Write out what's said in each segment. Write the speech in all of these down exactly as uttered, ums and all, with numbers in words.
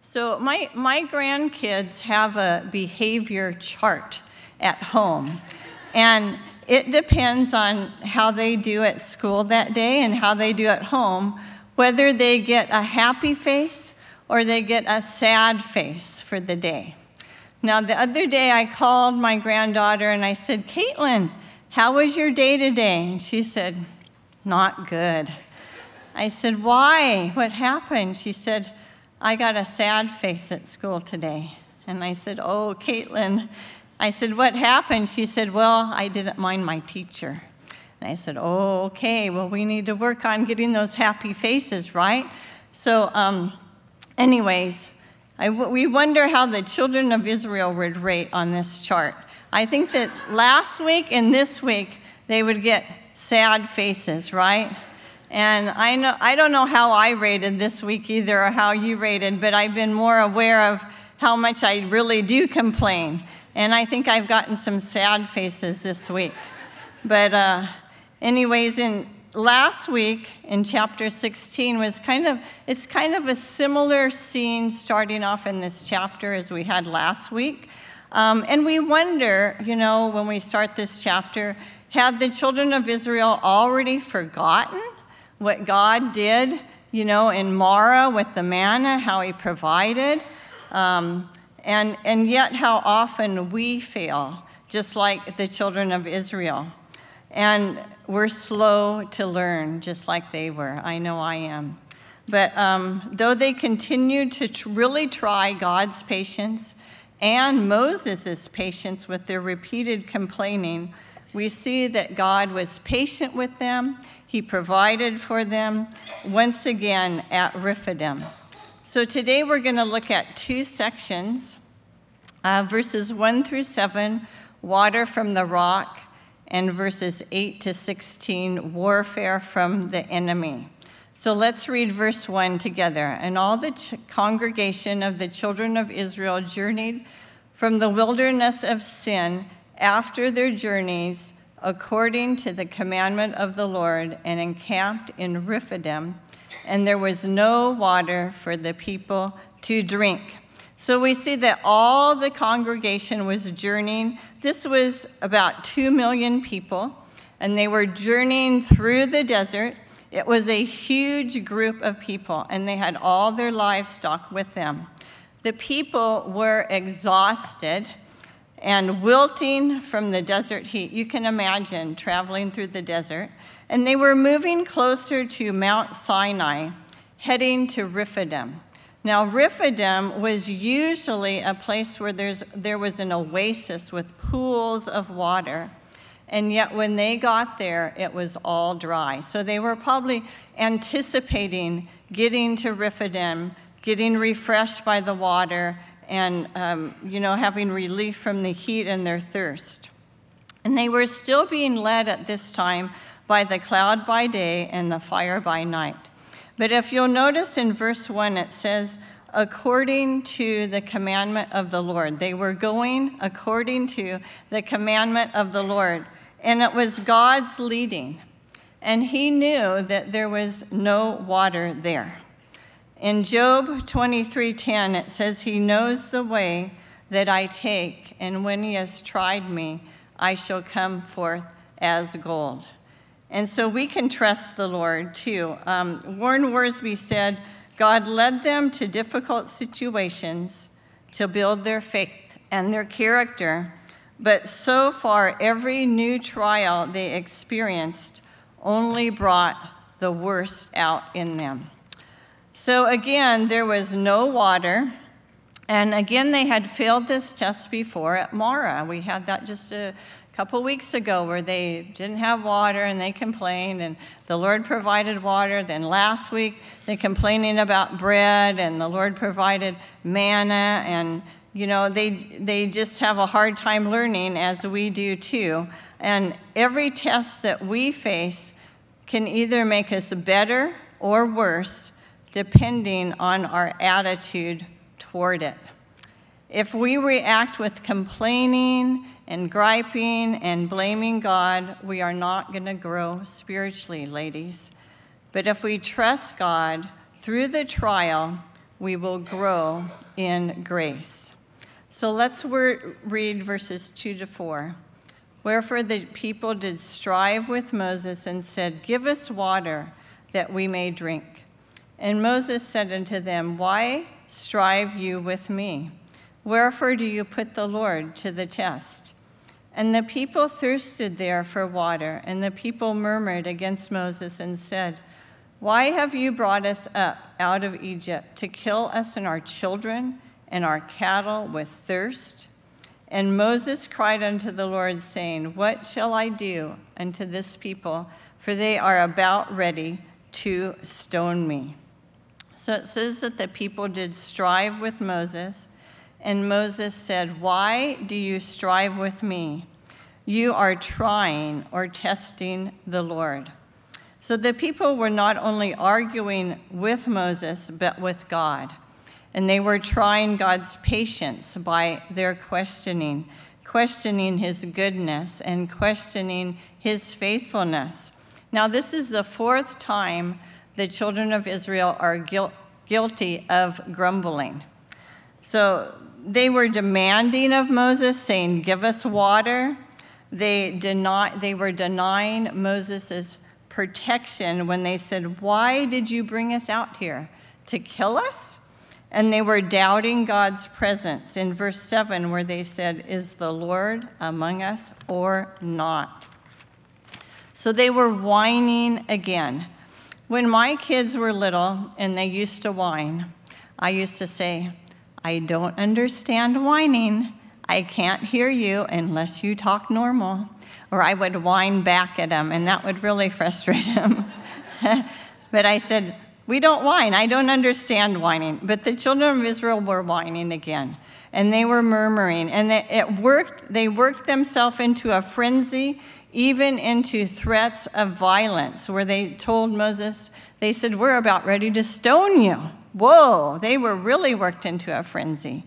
So my, my grandkids have a behavior chart at home, and it depends on how they do at school that day and how they do at home, whether they get a happy face or they get a sad face for the day. Now, the other day I called my granddaughter and I said, "Caitlin, how was your day today?" And she said, "Not good." I said, "Why? What happened?" She said, "I got a sad face at school today." And I said, "Oh, Caitlin." I said, "What happened?" She said, "Well, I didn't mind my teacher." And I said, "Oh, okay, well, we need to work on getting those happy faces, right?" So um, anyways, I, we wonder how the children of Israel would rate on this chart. I think that last week and this week, they would get sad faces, right? And I know I don't know how I rated this week either or how you rated, but I've been more aware of how much I really do complain. And I think I've gotten some sad faces this week. But uh, anyways, in last week in chapter sixteen was kind of, it's kind of a similar scene starting off in this chapter as we had last week. Um, and we wonder, you know, when we start this chapter, had the children of Israel already forgotten what God did, you know, in Marah with the manna, how he provided? Um, And, and yet how often we fail, just like the children of Israel. And we're slow to learn, just like they were. I know I am. But um, though they continued to tr- really try God's patience and Moses' patience with their repeated complaining, we see that God was patient with them. He provided for them once again at Rephidim. So today we're going to look at two sections, uh, verses one through seven, water from the rock, and verses eight to sixteen, warfare from the enemy. So let's read verse one together. And all the ch- congregation of the children of Israel journeyed from the wilderness of Sin after their journeys according to the commandment of the Lord, and encamped in Rephidim. And there was no water for the people to drink. So we see that all the congregation was journeying. This was about two million people, and they were journeying through the desert. It was a huge group of people, and they had all their livestock with them. The people were exhausted and wilting from the desert heat. You can imagine traveling through the desert. And they were moving closer to Mount Sinai, heading to Rephidim. Now, Rephidim was usually a place where there's, there was an oasis with pools of water. And yet when they got there, it was all dry. So they were probably anticipating getting to Rephidim, getting refreshed by the water, and um, you know, having relief from the heat and their thirst. And they were still being led at this time by the cloud by day and the fire by night. But if you'll notice in verse one, it says, according to the commandment of the Lord. They were going according to the commandment of the Lord. And it was God's leading. And he knew that there was no water there. In Job twenty-three ten, it says, he knows the way that I take, and when he has tried me, I shall come forth as gold. And so we can trust the Lord, too. Um, Warren Worsby said, God led them to difficult situations to build their faith and their character, but so far, every new trial they experienced only brought the worst out in them. So again, there was no water, and again, they had failed this test before at Marah. We had that just a couple weeks ago where they didn't have water and they complained, and the Lord provided water. Then last week, they're complaining about bread, and the Lord provided manna, and you know, they they just have a hard time learning, as we do too. And every test that we face can either make us better or worse, depending on our attitude toward it. If we react with complaining and griping and blaming God, we are not going to grow spiritually, ladies. But if we trust God through the trial, we will grow in grace. So let's word, read verses two to four. Wherefore the people did strive with Moses and said, Give us water that we may drink. And Moses said unto them, Why strive you with me? Wherefore do you put the Lord to the test? And the people thirsted there for water, and the people murmured against Moses and said, Why have you brought us up out of Egypt to kill us and our children and our cattle with thirst? And Moses cried unto the Lord, saying, What shall I do unto this people? For they are about ready to stone me. So it says that the people did strive with Moses. And Moses said, Why do you strive with me? You are trying or testing the Lord. So the people were not only arguing with Moses, but with God. And they were trying God's patience by their questioning, questioning his goodness and questioning his faithfulness. Now, this is the fourth time the children of Israel are guil- guilty of grumbling. So they were demanding of Moses, saying, Give us water. They deny, they were denying Moses' protection when they said, Why did you bring us out here? To kill us? And they were doubting God's presence in verse seven, where they said, Is the Lord among us or not? So they were whining again. When my kids were little and they used to whine, I used to say, I don't understand whining. I can't hear you unless you talk normal. Or I would whine back at them, and that would really frustrate them. But I said, we don't whine. I don't understand whining. But the children of Israel were whining again, and they were murmuring. And it worked. They worked themselves into a frenzy, even into threats of violence, where they told Moses, they said, we're about ready to stone you. Whoa, they were really worked into a frenzy.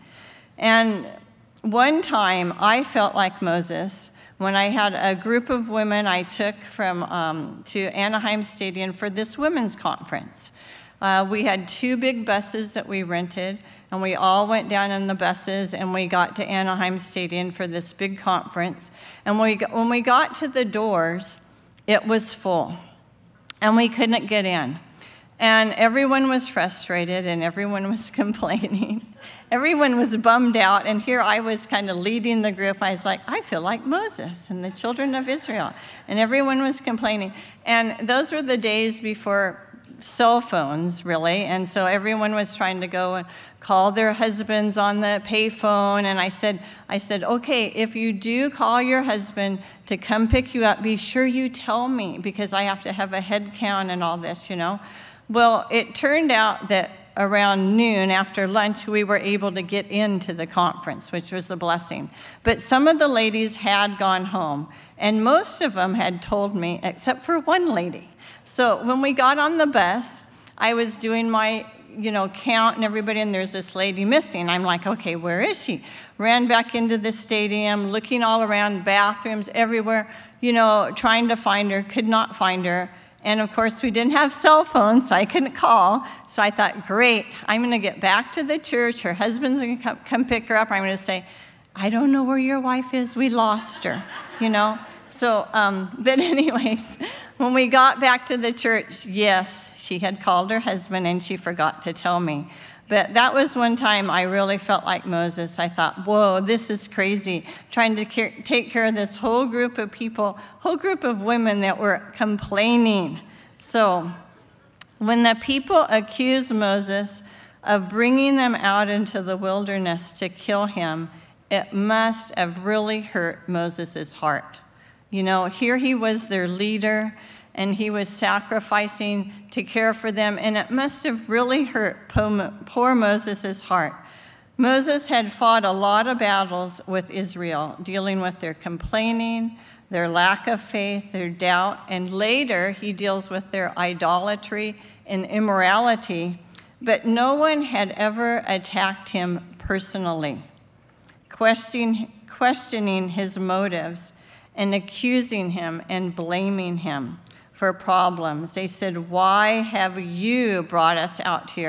And one time I felt like Moses when I had a group of women I took from um, to Anaheim Stadium for this women's conference. Uh, we had two big buses that we rented, and we all went down in the buses, and we got to Anaheim Stadium for this big conference. And we, when we got to the doors, it was full, and we couldn't get in. And everyone was frustrated, and everyone was complaining. Everyone was bummed out, and here I was kind of leading the group. I was like, I feel like Moses and the children of Israel. And everyone was complaining. And those were the days before cell phones, really. And so everyone was trying to go and call their husbands on the payphone. And I said, I said, okay, if you do call your husband to come pick you up, be sure you tell me, because I have to have a head count and all this, you know. Well, it turned out that around noon after lunch, we were able to get into the conference, which was a blessing. But some of the ladies had gone home, and most of them had told me, except for one lady. So when we got on the bus, I was doing my, you know, count and everybody, and there's this lady missing. I'm like, okay, where is she? Ran back into the stadium, looking all around, bathrooms everywhere, you know, trying to find her, could not find her. And of course, we didn't have cell phones, so I couldn't call. So I thought, great, I'm going to get back to the church. Her husband's going to come, come pick her up. I'm going to say, I don't know where your wife is. We lost her, you know. So, um, but anyways, when we got back to the church, yes, she had called her husband, and she forgot to tell me. But that was one time I really felt like Moses. I thought, whoa, this is crazy, trying to care, take care of this whole group of people, whole group of women that were complaining. So when the people accused Moses of bringing them out into the wilderness to kill him, it must have really hurt Moses' heart. You know, here he was their leader, and he was sacrificing to care for them, and it must have really hurt poor Moses' heart. Moses had fought a lot of battles with Israel, dealing with their complaining, their lack of faith, their doubt, and later he deals with their idolatry and immorality, but no one had ever attacked him personally, questioning, questioning his motives and accusing him and blaming him for problems. They said, why have you brought us out here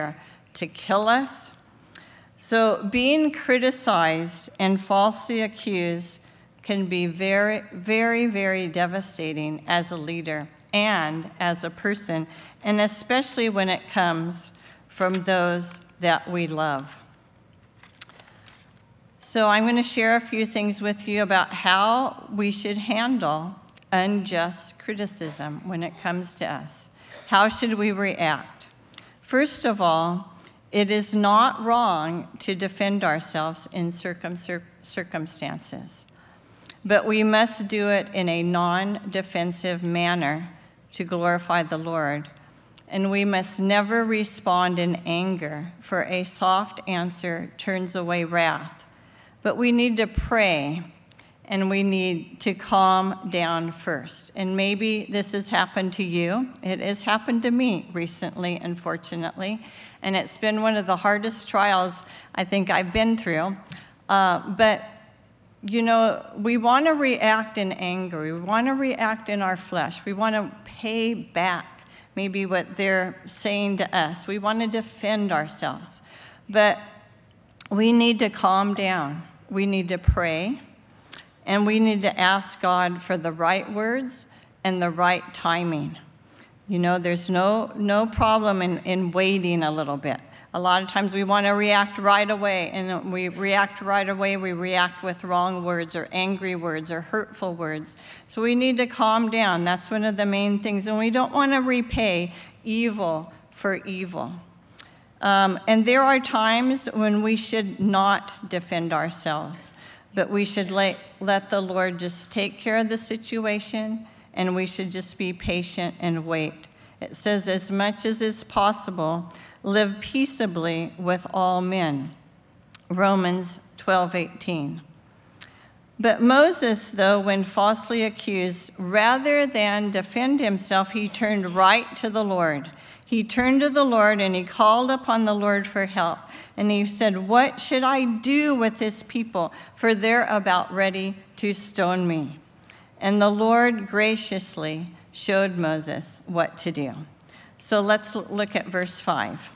to kill us. So being criticized and falsely accused can be very, very, very devastating as a leader and as a person, and especially when it comes from those that we love. So I'm going to share a few things with you about how we should handle unjust criticism when it comes to us. How should we react? First of all, it is not wrong to defend ourselves in circum- circumstances, but we must do it in a non-defensive manner to glorify the Lord. And we must never respond in anger, for a soft answer turns away wrath. But we need to pray, and we need to calm down first. And maybe this has happened to you. It has happened to me recently, unfortunately. And it's been one of the hardest trials I think I've been through. Uh, but, you know, we want to react in anger. We want to react in our flesh. We want to pay back maybe what they're saying to us. We want to defend ourselves. But we need to calm down. We need to pray. And we need to ask God for the right words and the right timing. You know, there's no no problem in, in waiting a little bit. A lot of times we want to react right away, and when we react right away, we react with wrong words or angry words or hurtful words. So we need to calm down. That's one of the main things. And we don't want to repay evil for evil. Um, and there are times when we should not defend ourselves, but we should let, let the Lord just take care of the situation, and we should just be patient and wait. It says, as much as is possible, live peaceably with all men. Romans twelve eighteen. But Moses, though, when falsely accused, rather than defend himself, he turned right to the Lord. He turned to the Lord and he called upon the Lord for help. And he said, what should I do with this people? For they're about ready to stone me. And the Lord graciously showed Moses what to do. So let's look at verse five.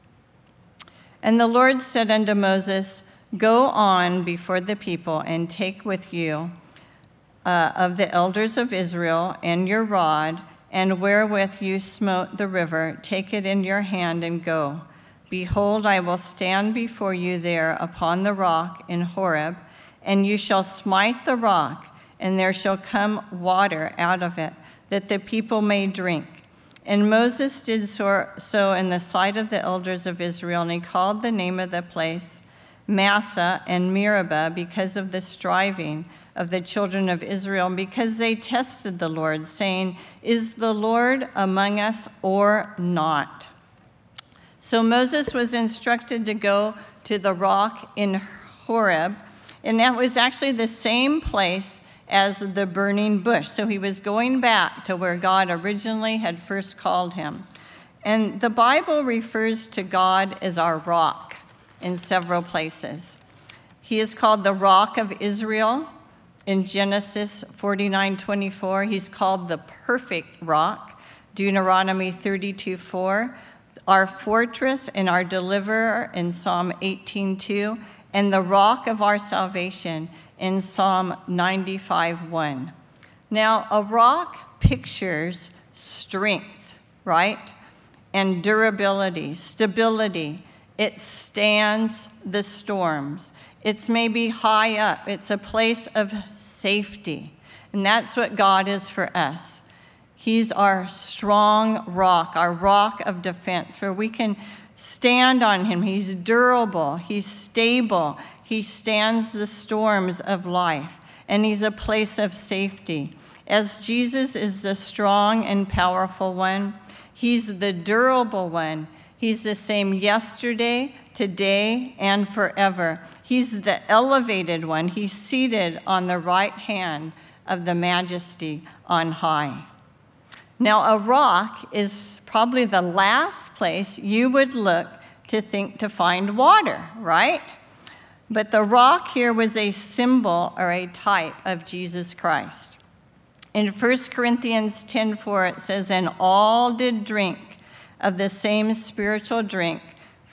And the Lord said unto Moses, go on before the people and take with you uh, of the elders of Israel and your rod, and wherewith you smote the river, take it in your hand and go. Behold, I will stand before you there upon the rock in Horeb, and you shall smite the rock, and there shall come water out of it, that the people may drink. And Moses did so, so in the sight of the elders of Israel, and he called the name of the place Massah and Meribah, because of the striving of the children of Israel, because they tested the Lord, saying, is the Lord among us or not? So Moses was instructed to go to the rock in Horeb, and that was actually the same place as the burning bush. So he was going back to where God originally had first called him. And the Bible refers to God as our rock in several places. He is called the rock of Israel in Genesis forty-nine twenty-four. He's called the perfect rock, Deuteronomy thirty-two four. Our fortress and our deliverer in Psalm eighteen two, and the rock of our salvation in Psalm ninety-five one. Now, a rock pictures strength, right? And durability, stability. It stands the storms. It's maybe high up. It's a place of safety. And that's what God is for us. He's our strong rock, our rock of defense, where we can stand on him. He's durable. He's stable. He stands the storms of life, and he's a place of safety. As Jesus is the strong and powerful one, he's the durable one. He's the same yesterday, today, and forever. He's the elevated one. He's seated on the right hand of the majesty on high. Now, a rock is probably the last place you would look to think to find water, right? But the rock here was a symbol or a type of Jesus Christ. In First Corinthians ten four, it says, and all did drink of the same spiritual drink,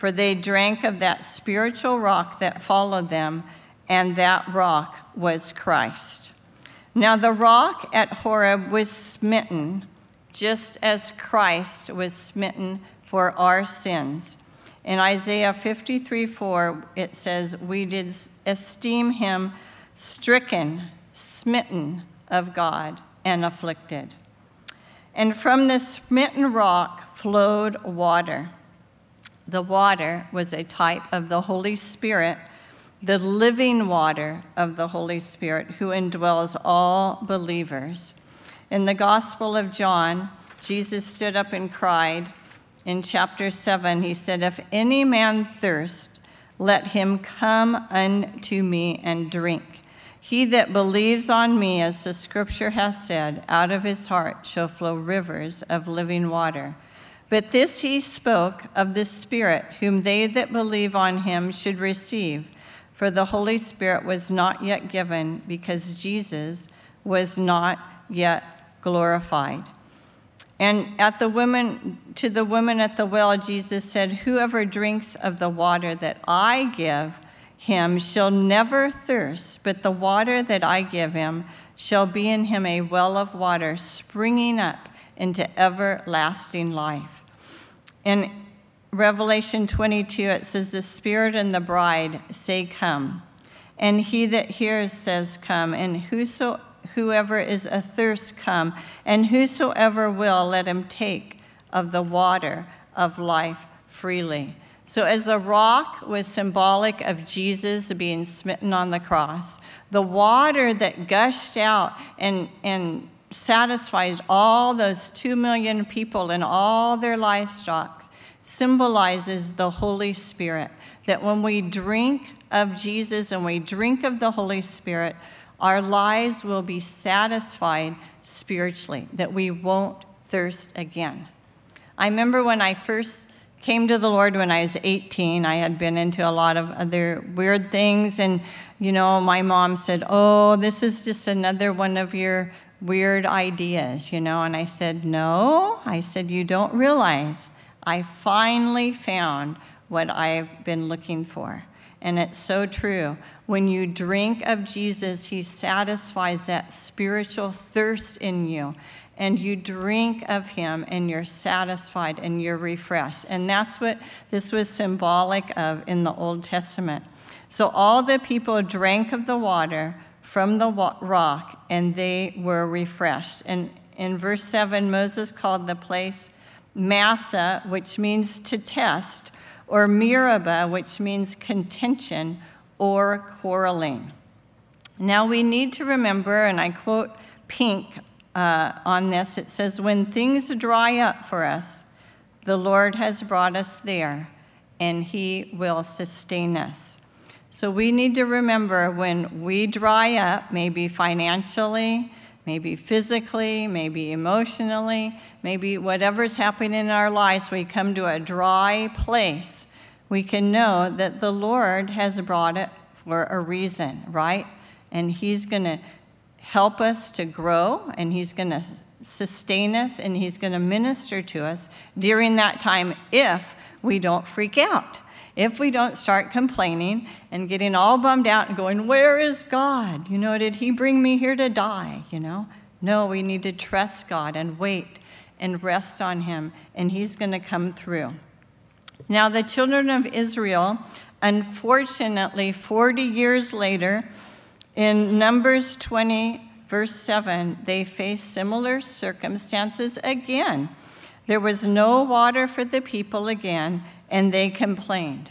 for they drank of that spiritual rock that followed them, and that rock was Christ. Now the rock at Horeb was smitten, just as Christ was smitten for our sins. In Isaiah fifty-three four, it says, we did esteem him stricken, smitten of God, and afflicted. And from the smitten rock flowed water. The water was a type of the Holy Spirit, the living water of the Holy Spirit who indwells all believers. In the Gospel of John, Jesus stood up and cried. In chapter seven, he said, if any man thirst, let him come unto me and drink. He that believes on me, as the scripture has said, out of his heart shall flow rivers of living water. But this he spoke of the Spirit, whom they that believe on him should receive. For the Holy Spirit was not yet given, because Jesus was not yet glorified. And at the woman, to the woman at the well, Jesus said, whoever drinks of the water that I give him shall never thirst, but the water that I give him shall be in him a well of water springing up into everlasting life. In Revelation twenty-two, it says, the Spirit and the bride say, come. And he that hears says, come. And whoso, whoever is athirst, come. And whosoever will, let him take of the water of life freely. So as the rock was symbolic of Jesus being smitten on the cross, the water that gushed out and, and satisfies all those two million people and all their livestock symbolizes the Holy Spirit. That when we drink of Jesus and we drink of the Holy Spirit, our lives will be satisfied spiritually, that we won't thirst again. I remember when I first came to the Lord when I was eighteen. I had been into a lot of other weird things, and, you know, my mom said, oh, this is just another one of your weird ideas, you know, and I said, no. I said, you don't realize I finally found what I've been looking for. And it's so true. When you drink of Jesus, he satisfies that spiritual thirst in you. And you drink of him, and you're satisfied, and you're refreshed. And that's what this was symbolic of in the Old Testament. So all the people drank of the water from the rock, and they were refreshed. And in verse seven, Moses called the place Massa, which means to test, or Meribah, which means contention or quarreling. Now we need to remember, and I quote Pink uh, on this, it says, when things dry up for us, the Lord has brought us there, and he will sustain us. So we need to remember when we dry up, maybe financially, maybe physically, maybe emotionally, maybe whatever's happening in our lives, we come to a dry place, we can know that the Lord has brought it for a reason, right? And he's going to help us to grow, and he's going to sustain us, and he's going to minister to us during that time if we don't freak out. If we don't start complaining and getting all bummed out and going, where is God? You know, did he bring me here to die? You know, no, we need to trust God and wait and rest on him, and he's going to come through. Now, the children of Israel, unfortunately, forty years later, in Numbers twenty, verse seven, they faced similar circumstances again. There was no water for the people again, and they complained.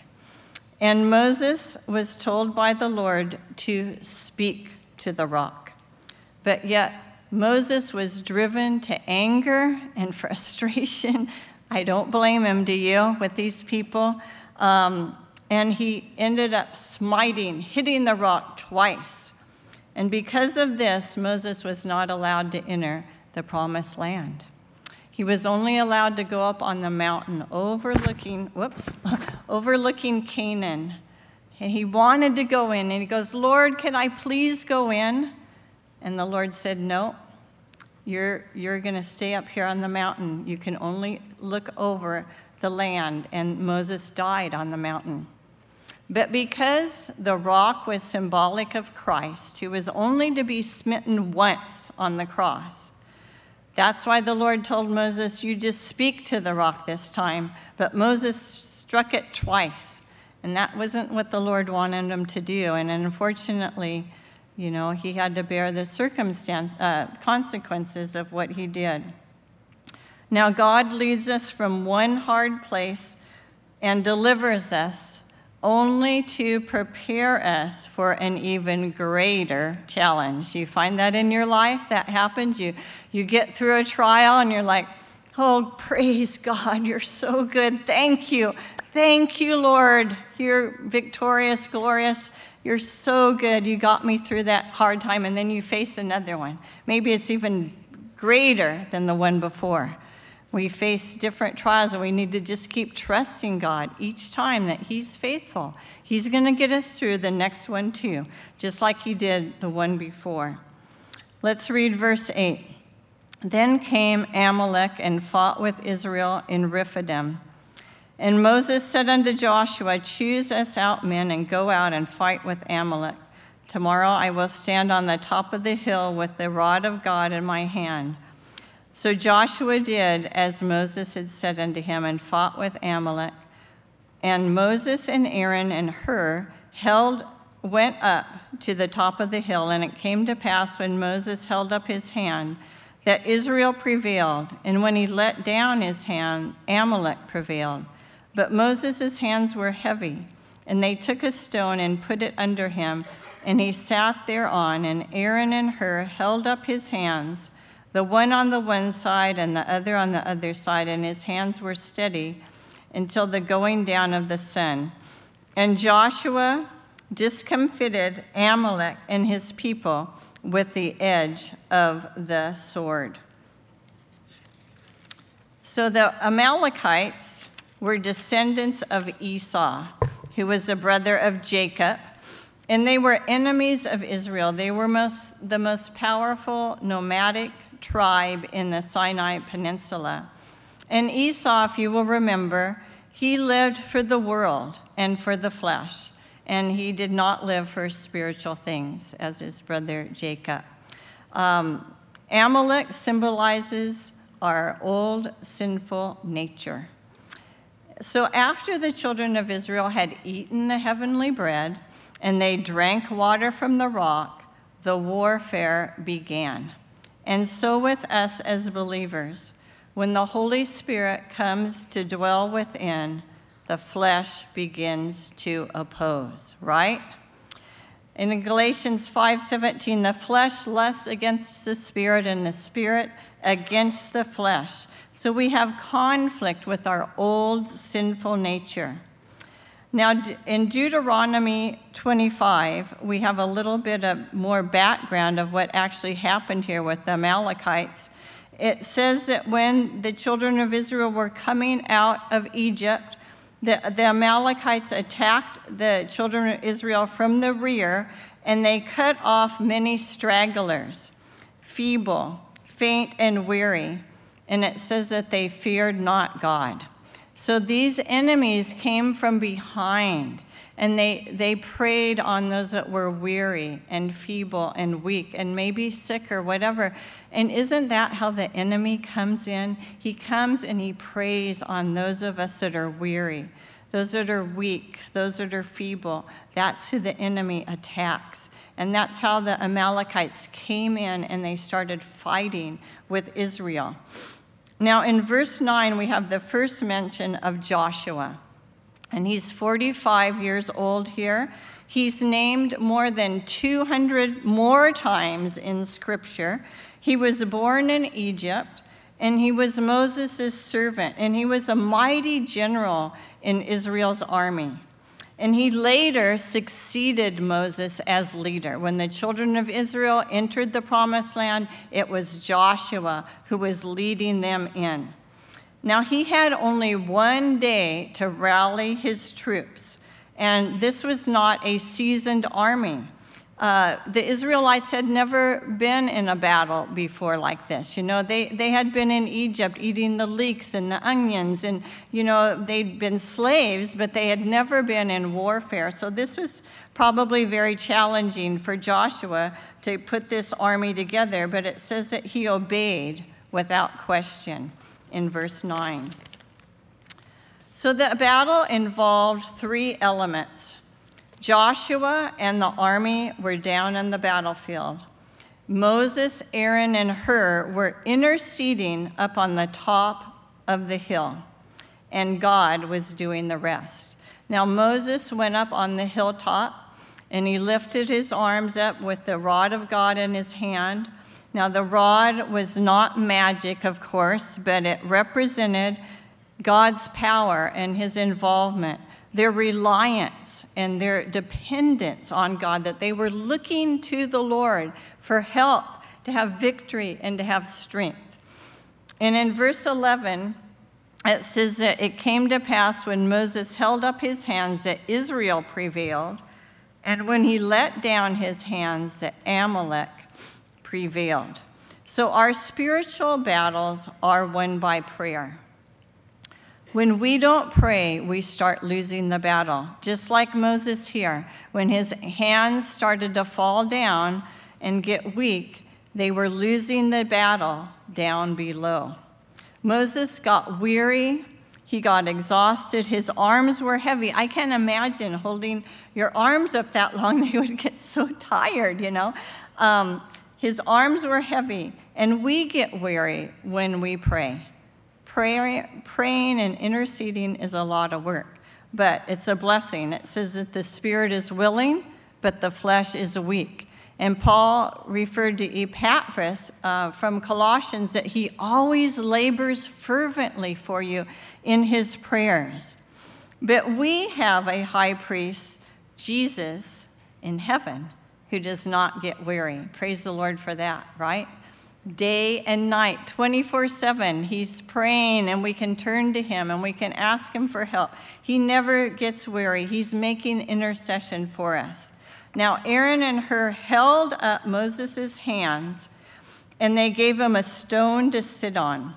And Moses was told by the Lord to speak to the rock. But yet Moses was driven to anger and frustration. I don't blame him, do you, with these people? Um, and he ended up smiting, hitting the rock twice. And because of this, Moses was not allowed to enter the promised land. He was only allowed to go up on the mountain overlooking, whoops, overlooking Canaan. And he wanted to go in, and he goes, Lord, can I please go in? And the Lord said, no, you're, you're going to stay up here on the mountain. You can only look over the land, and Moses died on the mountain. But because the rock was symbolic of Christ, who was only to be smitten once on the cross, that's why the Lord told Moses, you just speak to the rock this time. But Moses struck it twice, and that wasn't what the Lord wanted him to do. And unfortunately, you know, he had to bear the circumstance, uh, consequences of what he did. Now God leads us from one hard place and delivers us only to prepare us for an even greater challenge. You find that in your life? That happens? You, you get through a trial and you're like, oh, praise God, you're so good. Thank you. Thank you, Lord. You're victorious, glorious. You're so good. You got me through that hard time. And then you face another one. Maybe it's even greater than the one before. We face different trials, and we need to just keep trusting God each time that he's faithful. He's going to get us through the next one too, just like he did the one before. Let's read verse eight. Then came Amalek and fought with Israel in Rephidim. And Moses said unto Joshua, choose us out men and go out and fight with Amalek. Tomorrow I will stand on the top of the hill with the rod of God in my hand. So Joshua did as Moses had said unto him and fought with Amalek. And Moses and Aaron and Hur held, went up to the top of the hill. And it came to pass when Moses held up his hand that Israel prevailed. And when he let down his hand, Amalek prevailed. But Moses' hands were heavy. And they took a stone and put it under him. And he sat thereon. And Aaron and Hur held up his hands, the one on the one side and the other on the other side, and his hands were steady until the going down of the sun. And Joshua discomfited Amalek and his people with the edge of the sword. So the Amalekites were descendants of Esau, who was a brother of Jacob, and they were enemies of Israel. They were most, the most powerful nomadic tribe in the Sinai Peninsula. And Esau, if you will remember, he lived for the world and for the flesh, and he did not live for spiritual things as his brother Jacob. Um, Amalek symbolizes our old sinful nature. So after the children of Israel had eaten the heavenly bread and they drank water from the rock, the warfare began. And so with us as believers, when the Holy Spirit comes to dwell within, the flesh begins to oppose, right? In Galatians five seventeen, the flesh lusts against the spirit and the spirit against the flesh. So we have conflict with our old sinful nature. Now, in Deuteronomy twenty-five, we have a little bit of more background of what actually happened here with the Amalekites. It says that when the children of Israel were coming out of Egypt, the, the Amalekites attacked the children of Israel from the rear, and they cut off many stragglers, feeble, faint, and weary. And it says that they feared not God. So these enemies came from behind, and they, they preyed on those that were weary and feeble and weak and maybe sick or whatever. And isn't that how the enemy comes in? He comes and he preys on those of us that are weary, those that are weak, those that are feeble. That's who the enemy attacks. And that's how the Amalekites came in and they started fighting with Israel. Now, in verse nine, we have the first mention of Joshua. And he's forty-five years old here. He's named more than two hundred more times in Scripture. He was born in Egypt, and he was Moses' servant, and he was a mighty general in Israel's army. And he later succeeded Moses as leader. When the children of Israel entered the promised land, it was Joshua who was leading them in. Now, he had only one day to rally his troops, and this was not a seasoned army. uh, the Israelites had never been in a battle before like this. You know, they, they had been in Egypt eating the leeks and the onions, and, you know, they'd been slaves, but they had never been in warfare. So this was probably very challenging for Joshua to put this army together, but it says that he obeyed without question in verse nine. So the battle involved three elements. Joshua and the army were down in the battlefield. Moses, Aaron, and Hur were interceding up on the top of the hill, and God was doing the rest. Now Moses went up on the hilltop, and he lifted his arms up with the rod of God in his hand. Now the rod was not magic, of course, but it represented God's power and his involvement, their reliance and their dependence on God, that they were looking to the Lord for help, to have victory, and to have strength. And in verse eleven, it says that it came to pass when Moses held up his hands that Israel prevailed, and when he let down his hands that Amalek prevailed. So our spiritual battles are won by prayer. When we don't pray, we start losing the battle. Just like Moses here, when his hands started to fall down and get weak, they were losing the battle down below. Moses got weary. He got exhausted. His arms were heavy. I can't imagine holding your arms up that long. They would get so tired, you know. Um, his arms were heavy, and we get weary when we pray. Prayer, praying and interceding is a lot of work, but it's a blessing. It says that the spirit is willing, but the flesh is weak. And Paul referred to Epaphras uh, from Colossians that he always labors fervently for you in his prayers. But we have a high priest, Jesus, in heaven, who does not get weary. Praise the Lord for that, right? Day and night, twenty-four seven, he's praying, and we can turn to him and we can ask him for help. He never gets weary. He's making intercession for us. Now, Aaron and Hur held up Moses' hands, and they gave him a stone to sit on,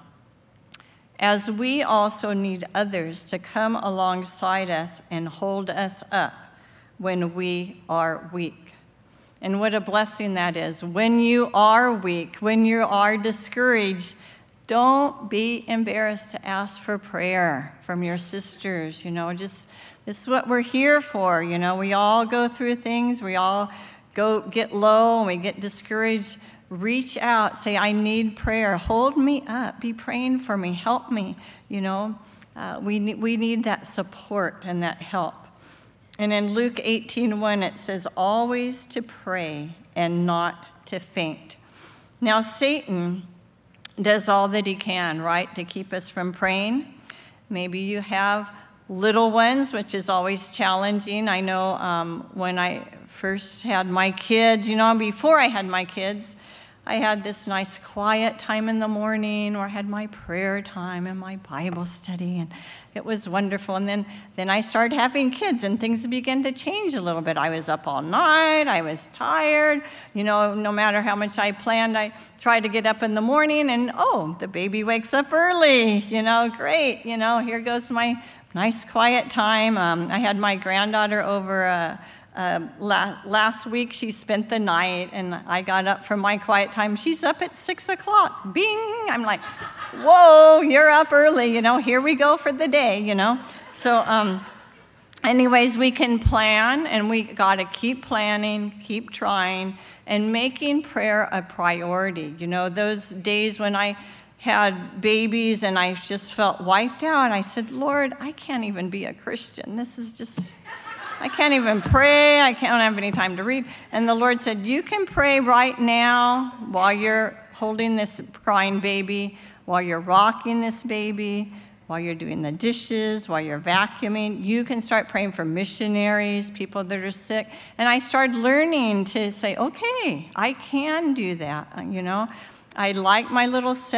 as we also need others to come alongside us and hold us up when we are weak. And what a blessing that is. When you are weak, when you are discouraged, don't be embarrassed to ask for prayer from your sisters. You know, just this is what we're here for. You know, we all go through things. We all go get low and we get discouraged. Reach out. Say, I need prayer. Hold me up. Be praying for me. Help me. You know, uh, we, need, we need that support and that help. And in Luke eighteen one, it says, always to pray and not to faint. Now, Satan does all that he can, right, to keep us from praying. Maybe you have little ones, which is always challenging. I know um, when I first had my kids, you know, before I had my kids, I had this nice quiet time in the morning where I had my prayer time and my Bible study, and it was wonderful. And then, then I started having kids, and things began to change a little bit. I was up all night. I was tired. You know, no matter how much I planned, I tried to get up in the morning, and, oh, the baby wakes up early. You know, great. You know, here goes my nice quiet time. Um, I had my granddaughter over uh, Uh, la- last week, she spent the night, and I got up from my quiet time. She's up at six o'clock. Bing! I'm like, whoa, you're up early, you know, here we go for the day, you know. So um, anyways, we can plan, and we got to keep planning, keep trying, and making prayer a priority. You know, those days when I had babies and I just felt wiped out, I said, Lord, I can't even be a Christian. This is just... I can't even pray. I can't have any time to read. And the Lord said, you can pray right now while you're holding this crying baby, while you're rocking this baby, while you're doing the dishes, while you're vacuuming. You can start praying for missionaries, people that are sick. And I started learning to say, okay, I can do that. You know, I like my little set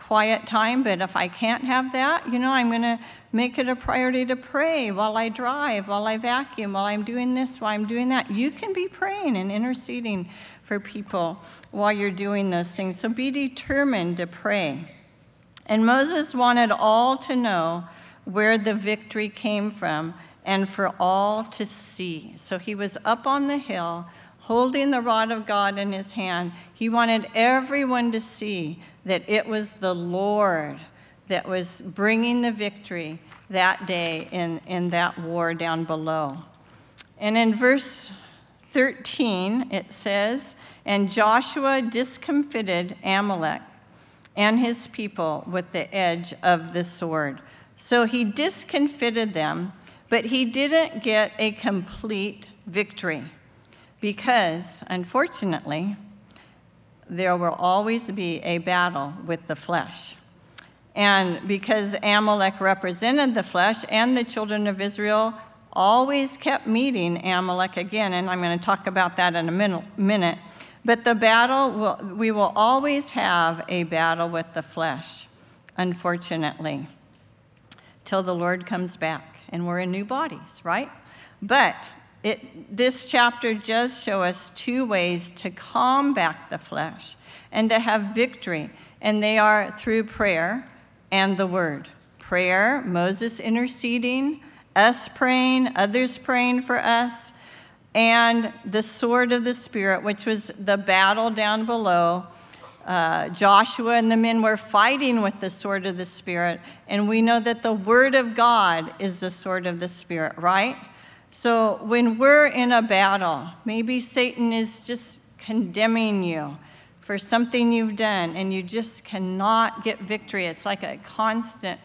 quiet time, but if I can't have that, you know, I'm going to make it a priority to pray while I drive, while I vacuum, while I'm doing this, while I'm doing that. You can be praying and interceding for people while you're doing those things. So be determined to pray. And Moses wanted all to know where the victory came from and for all to see. So he was up on the hill holding the rod of God in his hand. He wanted everyone to see that it was the Lord that was bringing the victory that day in, in that war down below. And in verse thirteen, it says, "And Joshua discomfited Amalek and his people with the edge of the sword." So he discomfited them, but he didn't get a complete victory because, unfortunately, there will always be a battle with the flesh. And because Amalek represented the flesh, and the children of Israel always kept meeting Amalek again, and I'm going to talk about that in a minute. But the battle, will, we will always have a battle with the flesh, unfortunately, till the Lord comes back and we're in new bodies, right? But it, this chapter does show us two ways to combat the flesh and to have victory, and they are through prayer and the word. Prayer, Moses interceding, us praying, others praying for us, and the sword of the Spirit, which was the battle down below. Uh, Joshua and the men were fighting with the sword of the Spirit, and we know that the word of God is the sword of the Spirit, right? So when we're in a battle, maybe Satan is just condemning you for something you've done, and you just cannot get victory. It's like a constant,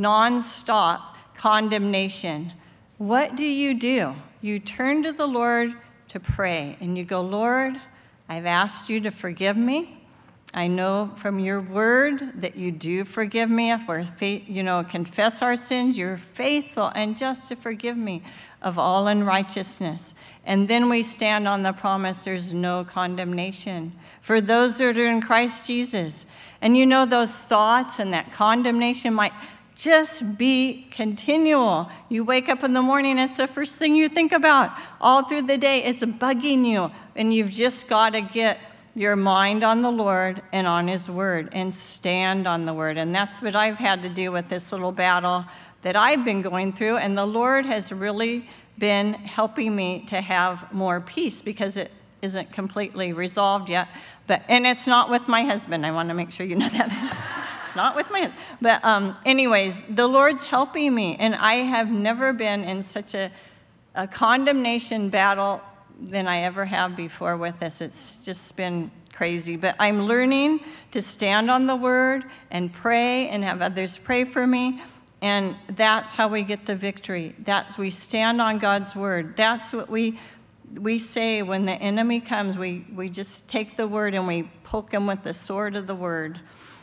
non-stop condemnation. What do you do? You turn to the Lord to pray, and you go, "Lord, I've asked you to forgive me. I know from your word that you do forgive me. If we're, faith, you know, confess our sins, you're faithful and just to forgive me of all unrighteousness." And then we stand on the promise, there's no condemnation for those that are in Christ Jesus. And you know, those thoughts and that condemnation might just be continual. You wake up in the morning, it's the first thing you think about. All through the day, it's bugging you. And you've just got to get your mind on the Lord and on his word and stand on the word. And that's what I've had to do with this little battle that I've been going through. And the Lord has really been helping me to have more peace because it isn't completely resolved yet. But and it's not with my husband. I want to make sure you know that. It's not with my husband. But um, anyways, the Lord's helping me. And I have never been in such a, a condemnation battle than I ever have before with this. It's just been crazy. But I'm learning to stand on the word and pray and have others pray for me. And that's how we get the victory. That's we stand on God's word. That's what we we say when the enemy comes. We, we just take the word and we poke him with the sword of the word.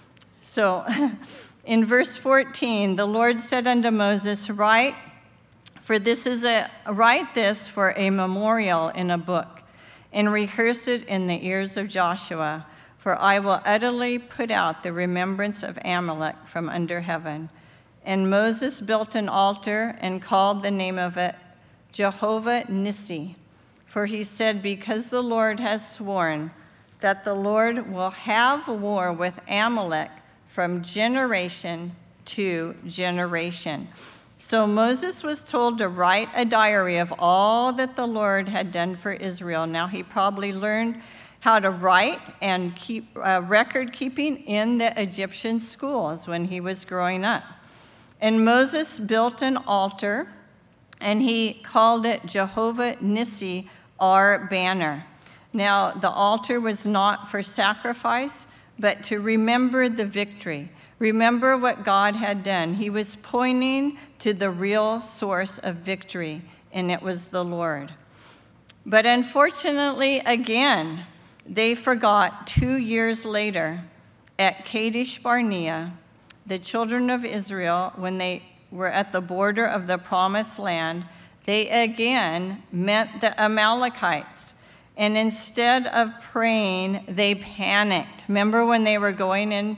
So in verse fourteen, the Lord said unto Moses, "Write, for this is a write this for a memorial in a book, and rehearse it in the ears of Joshua, for I will utterly put out the remembrance of Amalek from under heaven." And Moses built an altar and called the name of it Jehovah Nissi, for he said, "Because the Lord has sworn that the Lord will have war with Amalek from generation to generation." So Moses was told to write a diary of all that the Lord had done for Israel. Now he probably learned how to write and keep uh, record keeping in the Egyptian schools when he was growing up. And Moses built an altar, and he called it Jehovah Nissi, our banner. Now, the altar was not for sacrifice, but to remember the victory. Remember what God had done. He was pointing to the real source of victory, and it was the Lord. But unfortunately, again, they forgot two years later at Kadesh Barnea, the children of Israel, when they were at the border of the promised land, they again met the Amalekites. And instead of praying, they panicked. Remember when they were going in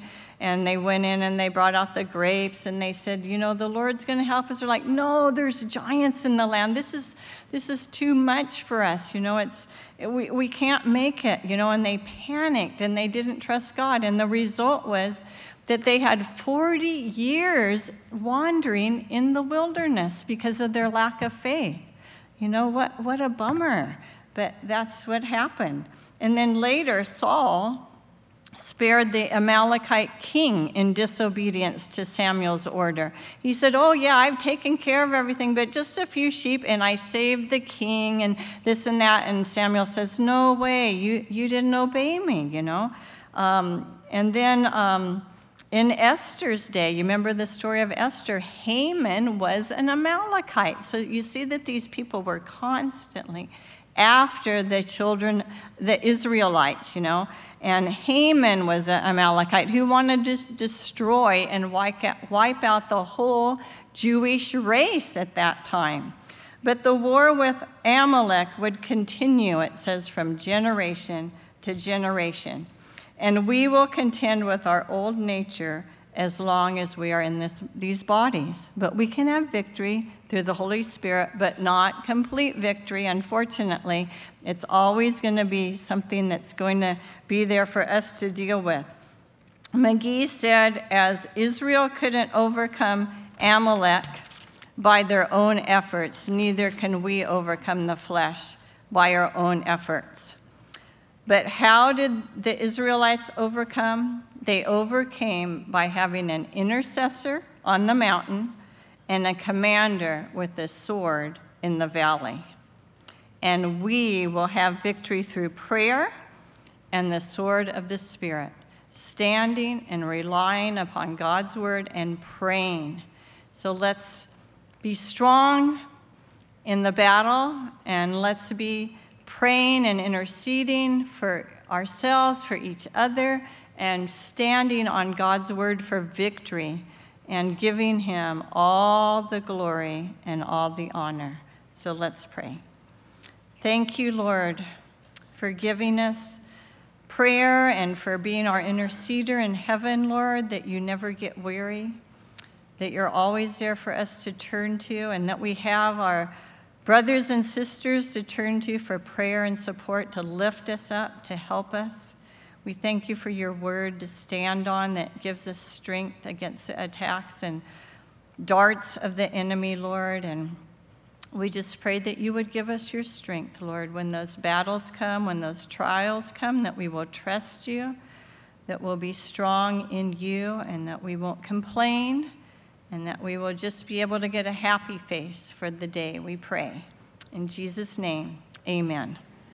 and they went in and they brought out the grapes, and they said, you know, the Lord's going to help us. They're like, no, there's giants in the land. This is this is too much for us. You know, it's we, we can't make it, you know, and they panicked and they didn't trust God. And the result was that they had forty years wandering in the wilderness because of their lack of faith. You know, what, what a bummer. But that's what happened. And then later, Saul spared the Amalekite king in disobedience to Samuel's order. He said, oh, yeah, I've taken care of everything, but just a few sheep, and I saved the king and this and that. And Samuel says, no way, you, you didn't obey me, you know. Um, and then um, in Esther's day, you remember the story of Esther, Haman was an Amalekite. So you see that these people were constantly after the children, the Israelites, you know. And Haman was an Amalekite who wanted to destroy and wipe out, wipe out the whole Jewish race at that time. But the war with Amalek would continue, it says, from generation to generation. And we will contend with our old nature as long as we are in this, these bodies. But we can have victory through the Holy Spirit, but not complete victory, unfortunately. It's always going to be something that's going to be there for us to deal with. McGee said, as Israel couldn't overcome Amalek by their own efforts, neither can we overcome the flesh by our own efforts. But how did the Israelites overcome? They overcame by having an intercessor on the mountain and a commander with a sword in the valley. And we will have victory through prayer and the sword of the Spirit, standing and relying upon God's word and praying. So let's be strong in the battle, and let's be praying and interceding for ourselves, for each other, and standing on God's word for victory and giving him all the glory and all the honor. So let's pray. Thank you, Lord, for giving us prayer and for being our interceder in heaven, Lord, that you never get weary, that you're always there for us to turn to, and that we have our brothers and sisters to turn to for prayer and support, to lift us up, to help us. We thank you for your word to stand on that gives us strength against the attacks and darts of the enemy, Lord. And we just pray that you would give us your strength, Lord, when those battles come, when those trials come, that we will trust you, that we'll be strong in you, and that we won't complain, and that we will just be able to get a happy face for the day, we pray. In Jesus' name, amen.